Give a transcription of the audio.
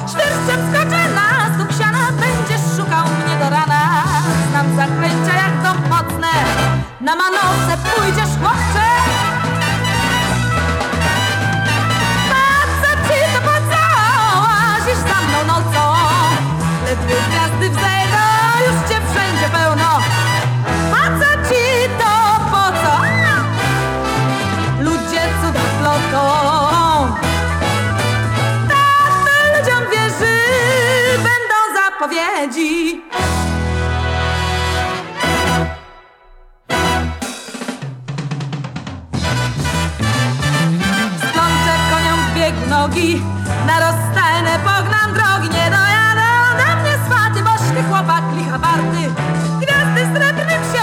Świerszczem skoczę na stóp siana, będziesz szukał mnie do rana. Znam zaklęcia jak dom mocne, na manowce pójdziesz chłopcze. Facet ci to po co łazisz za mną nocą? Ledwie gwiazdy wzejdą, już cię wszędzie pełno. Facet ci to po co? Ludzie cuda plotką. Tak ludziom wierzy, będą zapowiedzi. Sklączę koniom w biegu nogi, na rozstajne pognam drogi. Nie dojadą do mnie swaty, bożny chłopak licha warty. Gwiazdy srebrnym